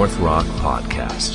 North Rock Podcast.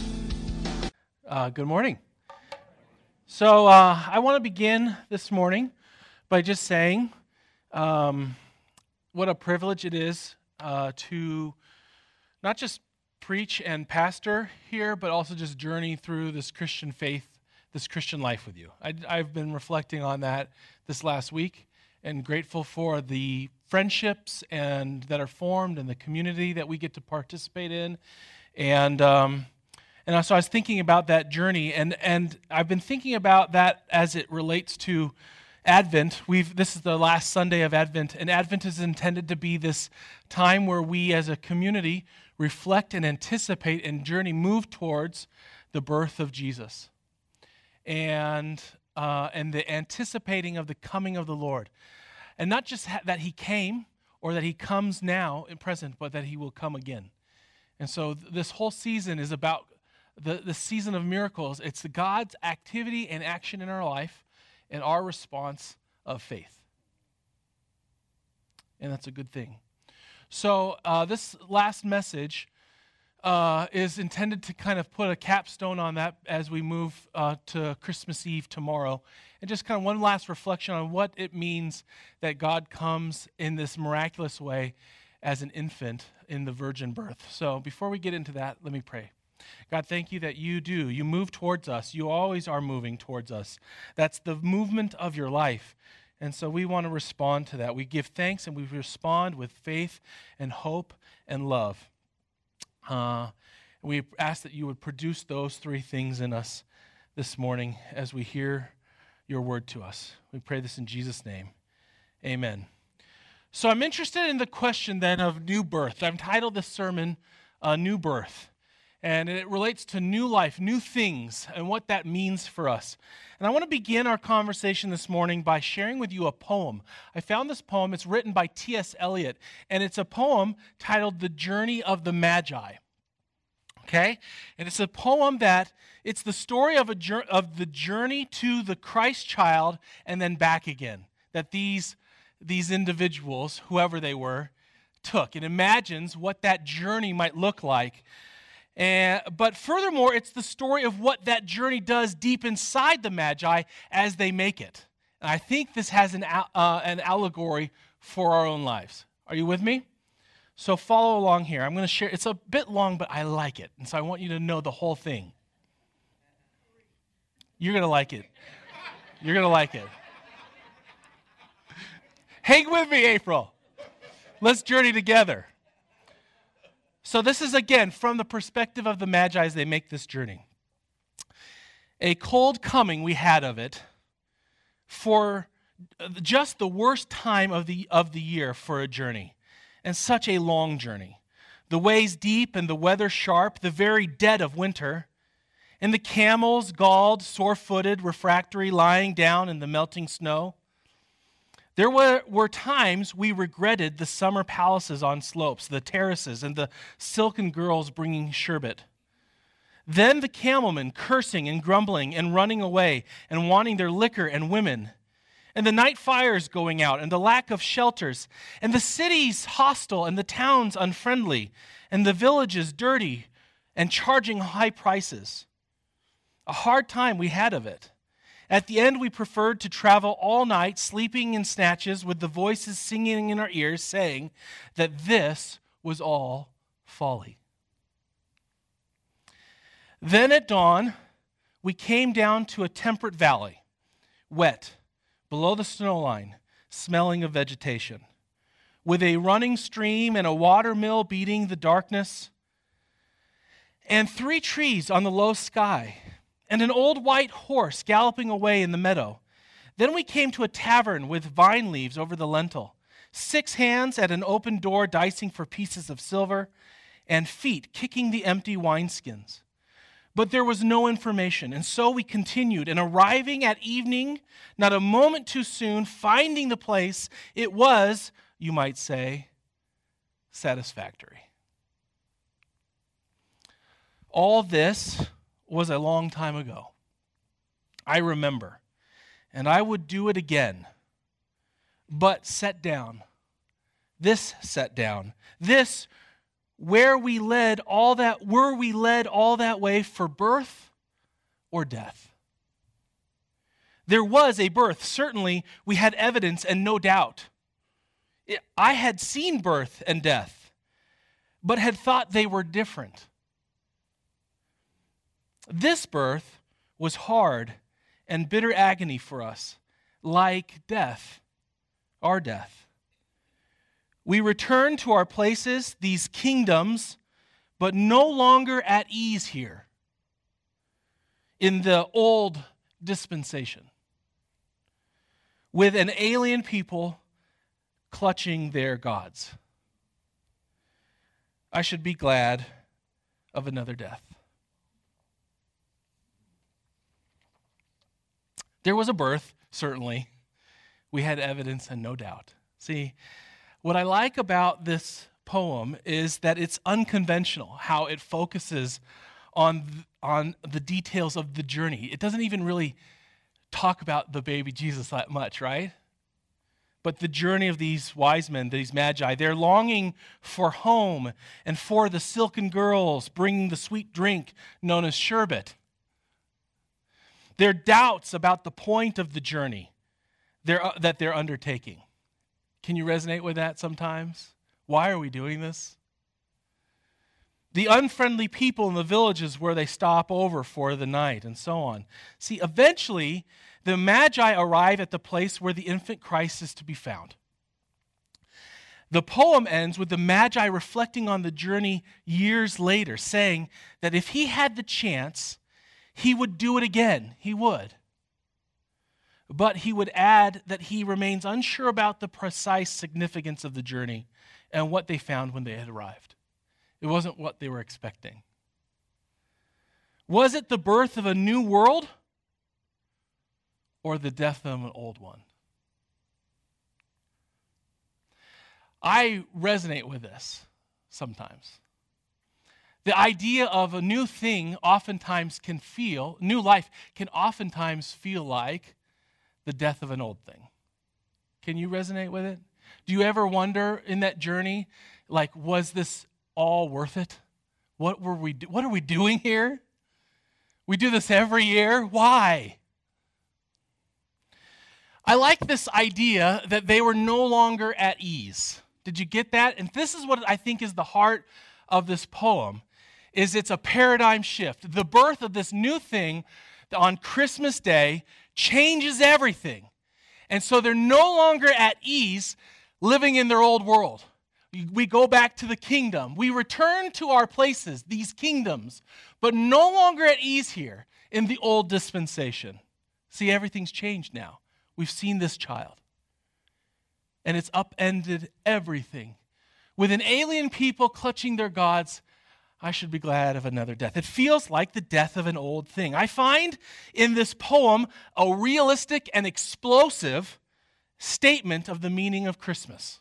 Good morning. So I want to begin this morning by just saying what a privilege it is to not just preach and pastor here, but also just journey through this Christian faith, this Christian life with you. I've been reflecting on that this last week and grateful for the friendships and that are formed and the community that we get to participate in. And so I was thinking about that journey, and I've been thinking about that as it relates to Advent. This is the last Sunday of Advent, and Advent is intended to be this time where we as a community reflect and anticipate and move towards the birth of Jesus. And the anticipating of the coming of the Lord. And not just that he came or that he comes now in present, but that he will come again. And so this whole season is about the season of miracles. It's God's activity and action in our life and our response of faith. And that's a good thing. So this last message is intended to kind of put a capstone on that as we move to Christmas Eve tomorrow. And just kind of one last reflection on what it means that God comes in this miraculous way as an infant in the virgin birth. So before we get into that, let me pray. God, thank you that you move towards us. You always are moving towards us. That's the movement of your life. And so we want to respond to that. We give thanks and we respond with faith and hope and love. We ask that you would produce those three things in us this morning as we hear your word to us. We pray this in Jesus' name. Amen. So I'm interested in the question then of new birth. I've titled this sermon, New Birth. And it relates to new life, new things, and what that means for us. And I want to begin our conversation this morning by sharing with you a poem. I found this poem. It's written by T.S. Eliot, and it's a poem titled The Journey of the Magi. Okay? And it's a poem it's the story of the journey to the Christ child and then back again, that these individuals, whoever they were, took. It imagines what that journey might look like. But furthermore, it's the story of what that journey does deep inside the Magi as they make it. And I think this has an allegory for our own lives. Are you with me? So follow along here. I'm going to share. It's a bit long, but I like it. And so I want you to know the whole thing. You're going to like it. You're going to like it. Hang with me, April. Let's journey together. So this is, again, from the perspective of the Magi as they make this journey. A cold coming we had of it for just the worst time of the year for a journey, and such a long journey. The ways deep and the weather sharp, the very dead of winter, and the camels galled, sore-footed, refractory, lying down in the melting snow. There were times we regretted the summer palaces on slopes, the terraces, and the silken girls bringing sherbet. Then the camelmen cursing and grumbling and running away and wanting their liquor and women, and the night fires going out and the lack of shelters, and the cities hostile and the towns unfriendly, and the villages dirty and charging high prices. A hard time we had of it. At the end, we preferred to travel all night, sleeping in snatches, with the voices singing in our ears, saying that this was all folly. Then at dawn, we came down to a temperate valley, wet, below the snow line, smelling of vegetation, with a running stream and a water mill beating the darkness, and 3 trees on the low sky, and an old white horse galloping away in the meadow. Then we came to a tavern with vine leaves over the lintel, 6 hands at an open door dicing for pieces of silver, and feet kicking the empty wineskins. But there was no information, and so we continued, and arriving at evening, not a moment too soon, finding the place, it was, you might say, satisfactory. All this was a long time ago. I remember, and I would do it again. But set down. This were we led all that way for birth or death? There was a birth. Certainly, we had evidence and no doubt. I had seen birth and death, but had thought they were different. This birth was hard and bitter agony for us, like death, our death. We return to our places, these kingdoms, but no longer at ease here in the old dispensation, with an alien people clutching their gods. I should be glad of another death. There was a birth, certainly. We had evidence and no doubt. See, what I like about this poem is that it's unconventional, how it focuses on the details of the journey. It doesn't even really talk about the baby Jesus that much, right? But the journey of these wise men, these magi, they're longing for home and for the silken girls bringing the sweet drink known as sherbet. Their doubts about the point of the journey that they're undertaking. Can you resonate with that sometimes? Why are we doing this? The unfriendly people in the villages where they stop over for the night and so on. See, eventually, the Magi arrive at the place where the infant Christ is to be found. The poem ends with the Magi reflecting on the journey years later, saying that if he had the chance, he would do it again. He would. But he would add that he remains unsure about the precise significance of the journey and what they found when they had arrived. It wasn't what they were expecting. Was it the birth of a new world or the death of an old one? I resonate with this sometimes. The idea of a new thing new life can oftentimes feel like the death of an old thing. Can you resonate with it? Do you ever wonder in that journey, like, was this all worth it? What are we doing here? We do this every year. Why? I like this idea that they were no longer at ease. Did you get that? And this is what I think is the heart of this poem, is it's a paradigm shift. The birth of this new thing on Christmas Day changes everything. And so they're no longer at ease living in their old world. We go back to the kingdom. We return to our places, these kingdoms, but no longer at ease here in the old dispensation. See, everything's changed now. We've seen this child. And it's upended everything. With an alien people clutching their gods, I should be glad of another death. It feels like the death of an old thing. I find in this poem a realistic and explosive statement of the meaning of Christmas.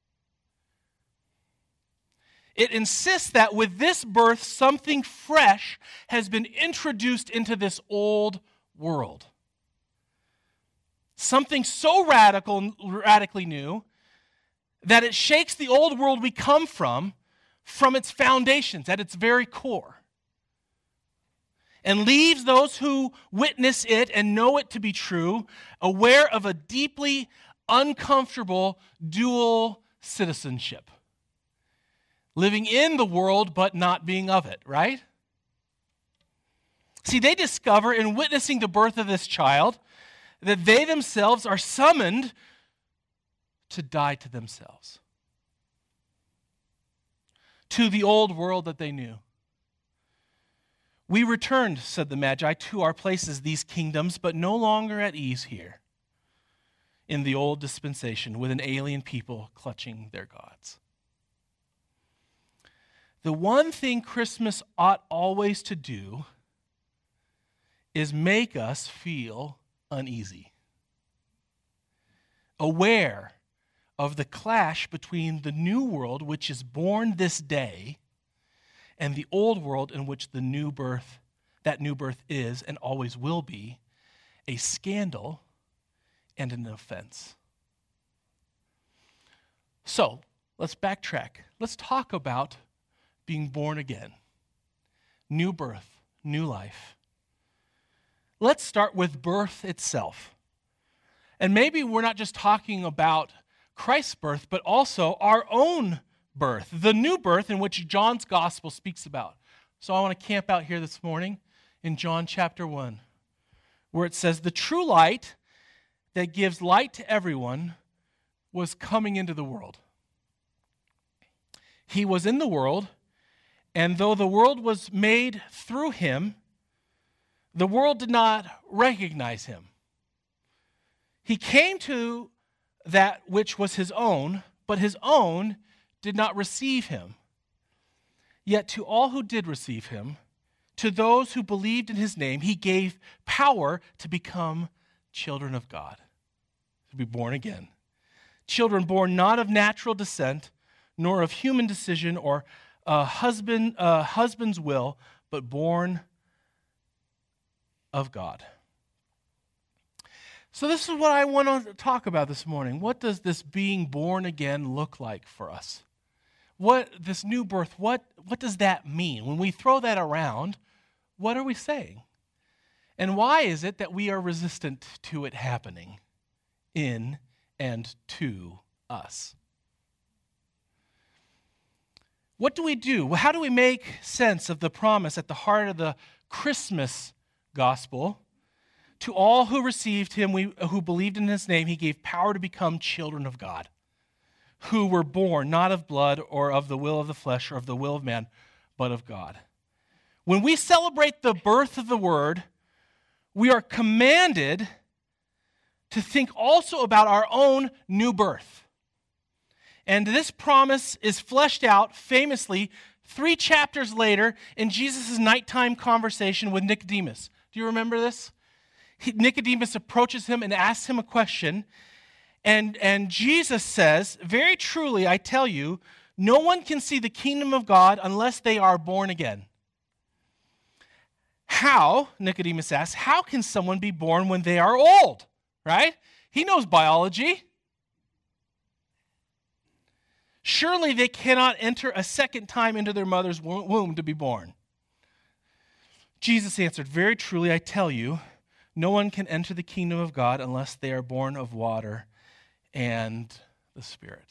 It insists that with this birth, something fresh has been introduced into this old world. Something so radically new, that it shakes the old world we come from its foundations, at its very core, and leaves those who witness it and know it to be true aware of a deeply uncomfortable dual citizenship. Living in the world but not being of it, right? See, they discover in witnessing the birth of this child that they themselves are summoned to die to themselves, to the old world that they knew. We returned, said the Magi, to our places, these kingdoms, but no longer at ease here in the old dispensation with an alien people clutching their gods. The one thing Christmas ought always to do is make us feel uneasy, aware of the clash between the new world, which is born this day, and the old world in which that new birth is and always will be a scandal and an offense. So, let's backtrack. Let's talk about being born again. New birth, new life. Let's start with birth itself. And maybe we're not just talking about Christ's birth, but also our own birth, the new birth in which John's gospel speaks about. So I want to camp out here this morning in John chapter 1, where it says, the true light that gives light to everyone was coming into the world. He was in the world, and though the world was made through him, the world did not recognize him. He came to that which was his own, but his own did not receive him. Yet to all who did receive him, to those who believed in his name, he gave power to become children of God, to be born again. Children born not of natural descent, nor of human decision or husband's will, but born of God. So this is what I want to talk about this morning. What does this being born again look like for us? What this new birth, what does that mean? When we throw that around, what are we saying? And why is it that we are resistant to it happening in and to us? What do we do? How do we make sense of the promise at the heart of the Christmas gospel? To all who received him, who believed in his name, he gave power to become children of God, who were born not of blood or of the will of the flesh or of the will of man, but of God. When we celebrate the birth of the Word, we are commanded to think also about our own new birth. And this promise is fleshed out famously 3 chapters later in Jesus' nighttime conversation with Nicodemus. Do you remember this? Nicodemus approaches him and asks him a question, and Jesus says, very truly, I tell you, no one can see the kingdom of God unless they are born again. How, Nicodemus asks, how can someone be born when they are old? Right? He knows biology. Surely they cannot enter a second time into their mother's womb to be born. Jesus answered, very truly, I tell you, no one can enter the kingdom of God unless they are born of water and the Spirit.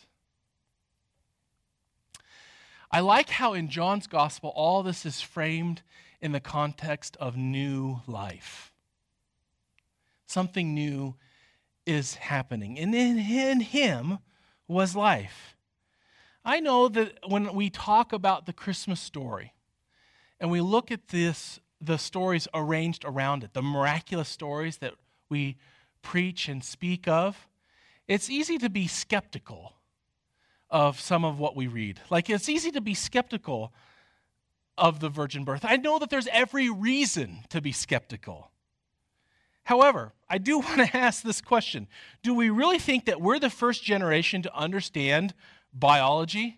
I like how in John's gospel all this is framed in the context of new life. Something new is happening, and in him was life. I know that when we talk about the Christmas story and we look at the stories arranged around it, the miraculous stories that we preach and speak of, it's easy to be skeptical of some of what we read. Like, it's easy to be skeptical of the virgin birth. I know that there's every reason to be skeptical. However, I do want to ask this question. Do we really think that we're the first generation to understand biology?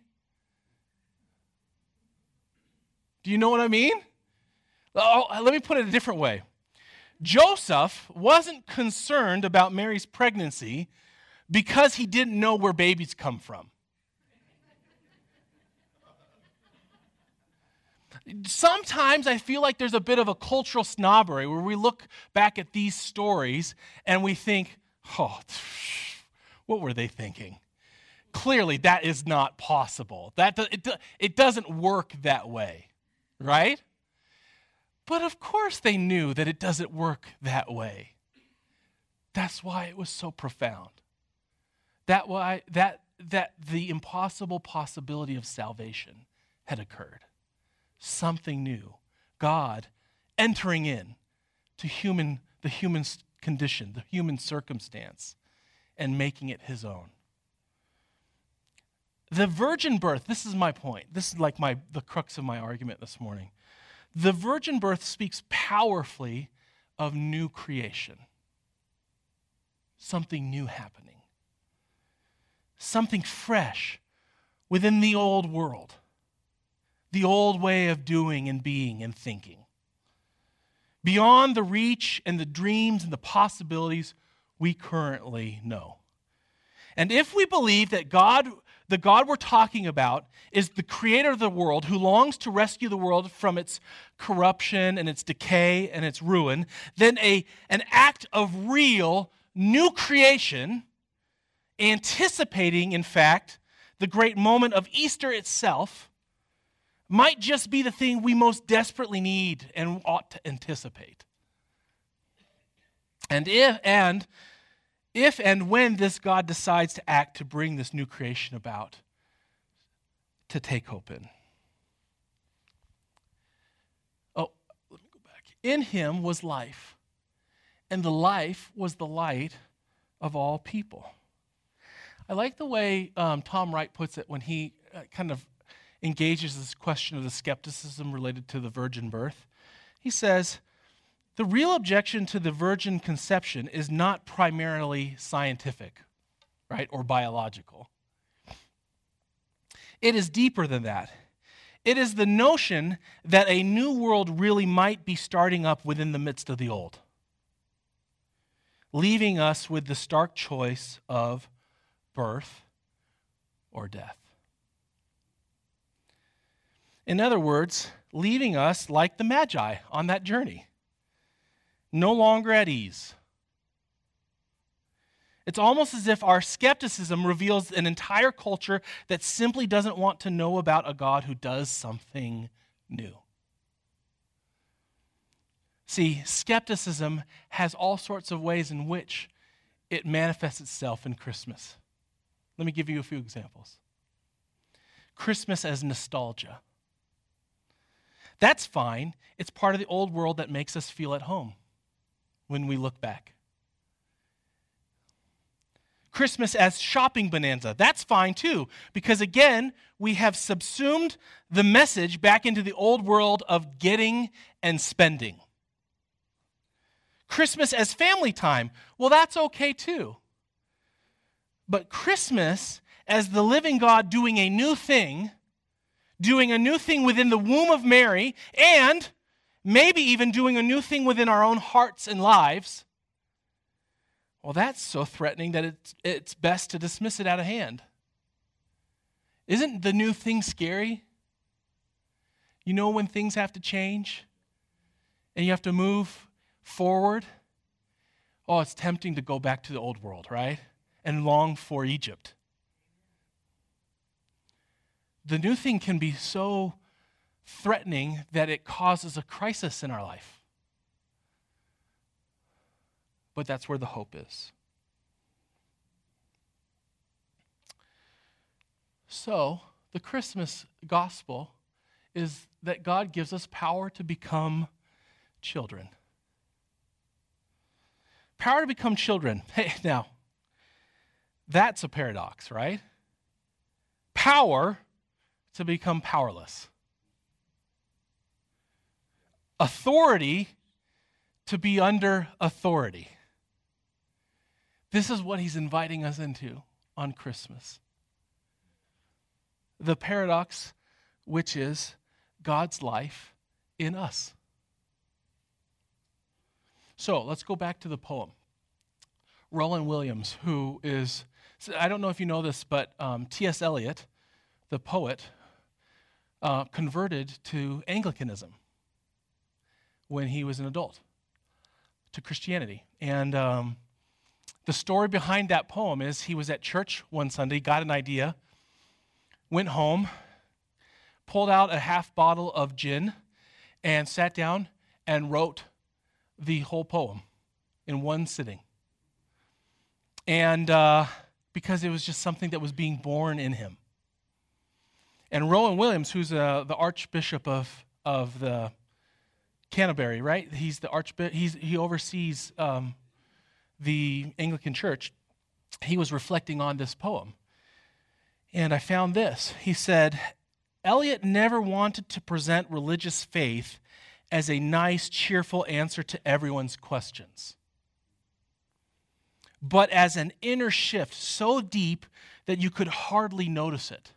Do you know what I mean? Oh, let me put it a different way. Joseph wasn't concerned about Mary's pregnancy because he didn't know where babies come from. Sometimes I feel like there's a bit of a cultural snobbery where we look back at these stories and we think, oh, what were they thinking? Clearly, that is not possible. It doesn't work that way, right? But of course they knew that it doesn't work that way. That's why it was so profound. That the impossible possibility of salvation had occurred. Something new. God entering in to the human condition, the human circumstance, and making it his own. The virgin birth, this is my point. This is like the crux of my argument this morning. The virgin birth speaks powerfully of new creation. Something new happening. Something fresh within the old world. The old way of doing and being and thinking. Beyond the reach and the dreams and the possibilities we currently know. And if we believe that God, the God we're talking about is the creator of the world who longs to rescue the world from its corruption and its decay and its ruin, then an act of real new creation, anticipating, in fact, the great moment of Easter itself, might just be the thing we most desperately need and ought to anticipate. And if and when this God decides to act to bring this new creation about, to take hope in. Oh, let me go back. In him was life, and the life was the light of all people. I like the way Tom Wright puts it when he kind of engages this question of the skepticism related to the virgin birth. He says, the real objection to the virgin conception is not primarily scientific, right, or biological. It is deeper than that. It is the notion that a new world really might be starting up within the midst of the old, leaving us with the stark choice of birth or death. In other words, leaving us like the Magi on that journey, no longer at ease. It's almost as if our skepticism reveals an entire culture that simply doesn't want to know about a God who does something new. See, skepticism has all sorts of ways in which it manifests itself in Christmas. Let me give you a few examples. Christmas as nostalgia. That's fine. It's part of the old world that makes us feel at home when we look back. Christmas as shopping bonanza. That's fine too, because again, we have subsumed the message back into the old world of getting and spending. Christmas as family time. Well, that's okay too. But Christmas as the living God doing a new thing within the womb of Mary, and maybe even doing a new thing within our own hearts and lives, well, that's so threatening that it's best to dismiss it out of hand. Isn't the new thing scary? You know when things have to change and you have to move forward? Oh, it's tempting to go back to the old world, right? And long for Egypt. The new thing can be so threatening that it causes a crisis in our life. But that's where the hope is. So, the Christmas gospel is that God gives us power to become children. Power to become children. Hey, now, that's a paradox, right? Power to become powerless. Authority to be under authority. This is what he's inviting us into on Christmas. The paradox, which is God's life in us. So let's go back to the poem. Roland Williams, who is, I don't know if you know this, but T.S. Eliot, the poet, converted to Anglicanism when he was an adult, to Christianity. And the story behind that poem is he was at church one Sunday, got an idea, went home, pulled out a half bottle of gin, and sat down and wrote the whole poem in one sitting. And because it was just something that was being born in him. And Rowan Williams, who's the Archbishop of the Canterbury, right? He's the he oversees the Anglican Church. He was reflecting on this poem. And I found this. He said, Eliot never wanted to present religious faith as a nice, cheerful answer to everyone's questions, but as an inner shift so deep that you could hardly notice it,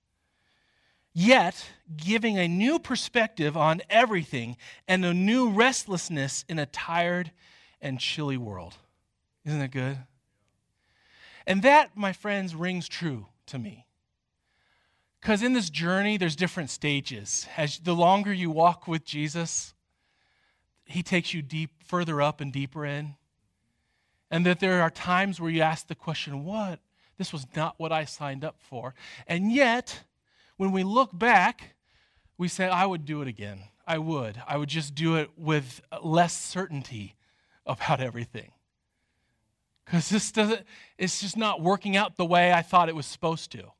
yet giving a new perspective on everything and a new restlessness in a tired and chilly world. Isn't that good? And that, my friends, rings true to me. Because in this journey, there's different stages. As the longer you walk with Jesus, he takes you further up and deeper in. And that there are times where you ask the question, what? This was not what I signed up for. And yet, when we look back, we say, I would do it again. I would just do it with less certainty about everything. Because it's just not working out the way I thought it was supposed to.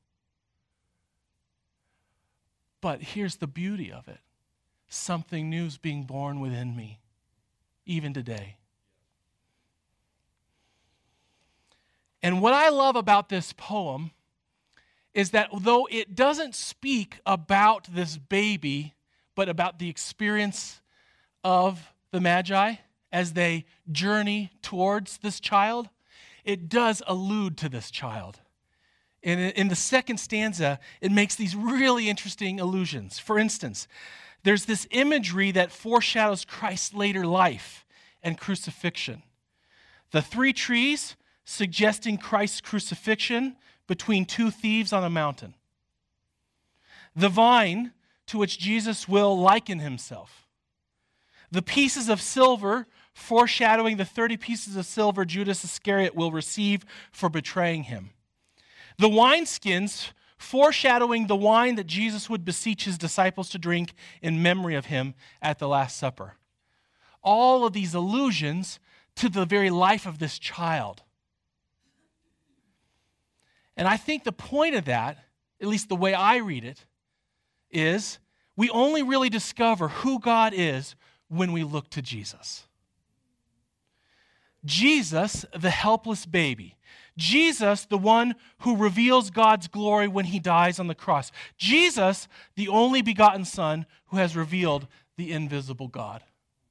But here's the beauty of it. Something new is being born within me, even today. And what I love about this poem is that though it doesn't speak about this baby, but about the experience of the Magi as they journey towards this child, it does allude to this child. In the second stanza, it makes these really interesting allusions. For instance, there's this imagery that foreshadows Christ's later life and crucifixion. The 3 trees suggesting Christ's crucifixion between 2 thieves on a mountain. The vine to which Jesus will liken himself. The pieces of silver foreshadowing the 30 pieces of silver Judas Iscariot will receive for betraying him. The wineskins foreshadowing the wine that Jesus would beseech his disciples to drink in memory of him at the Last Supper. All of these allusions to the very life of this child. And I think the point of that, at least the way I read it, is we only really discover who God is when we look to Jesus. Jesus, the helpless baby. Jesus, the one who reveals God's glory when he dies on the cross. Jesus, the only begotten Son who has revealed the invisible God.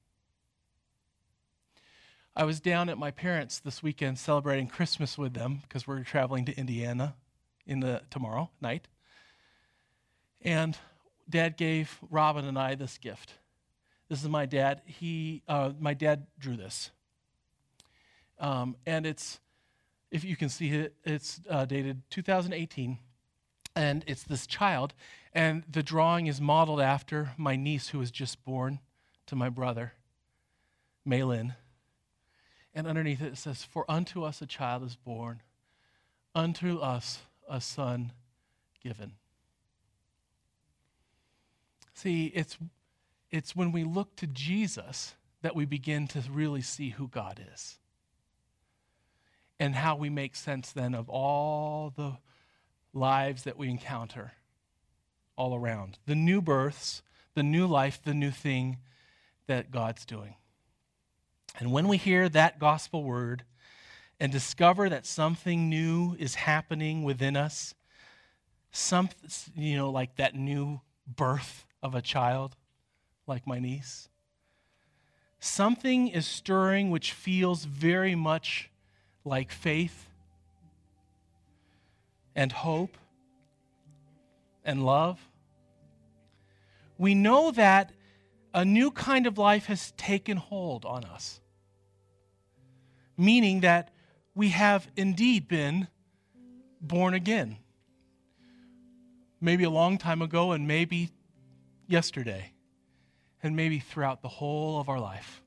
I was down at my parents' this weekend celebrating Christmas with them because we're traveling to Indiana tomorrow night. And Dad gave Robin and I this gift. This is my dad. My dad drew this. And it's, if you can see it, it's dated 2018. And it's this child. And the drawing is modeled after my niece who was just born to my brother, Maylin. And underneath it says, "For unto us a child is born, unto us a son given." See, it's when we look to Jesus that we begin to really see who God is. And how we make sense then of all the lives that we encounter all around. The new births, the new life, the new thing that God's doing. And when we hear that gospel word and discover that something new is happening within us, like that new birth of a child, like my niece, something is stirring which feels very much like faith and hope and love. We know that a new kind of life has taken hold on us, meaning that we have indeed been born again. Maybe a long time ago, and maybe yesterday, and maybe throughout the whole of our life.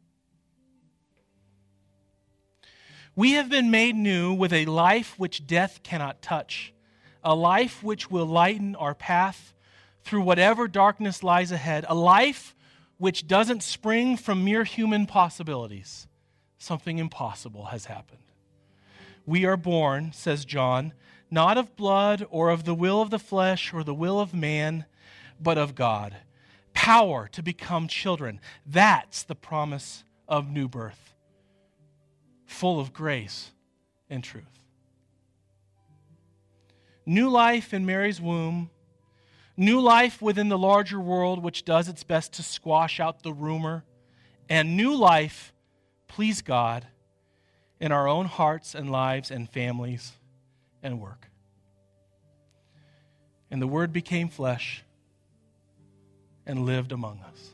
We have been made new with a life which death cannot touch, a life which will lighten our path through whatever darkness lies ahead, a life which doesn't spring from mere human possibilities. Something impossible has happened. We are born, says John, not of blood or of the will of the flesh or the will of man, but of God. Power to become children. That's the promise of new birth, full of grace and truth. New life in Mary's womb, new life within the larger world which does its best to squash out the rumor, and new life, please God, in our own hearts and lives and families and work. And the Word became flesh and lived among us.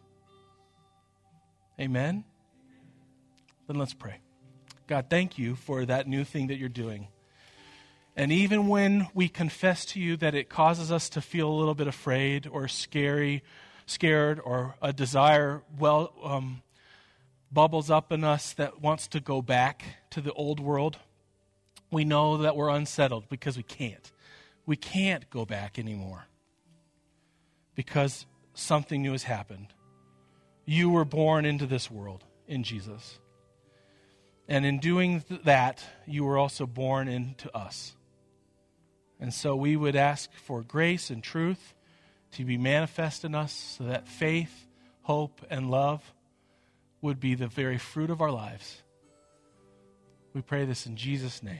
Amen? Then let's pray. God, thank you for that new thing that you're doing. And even when we confess to you that it causes us to feel a little bit afraid or scared, or a desire bubbles up in us that wants to go back to the old world, we know that we're unsettled because we can't. We can't go back anymore because something new has happened. You were born into this world in Jesus. And in doing that, you were also born into us. And so we would ask for grace and truth to be manifest in us so that faith, hope, and love would be the very fruit of our lives. We pray this in Jesus' name.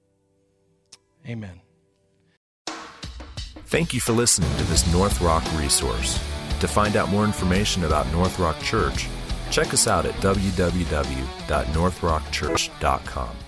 Amen. Thank you for listening to this North Rock resource. To find out more information about North Rock Church, check us out at www.northrockchurch.com.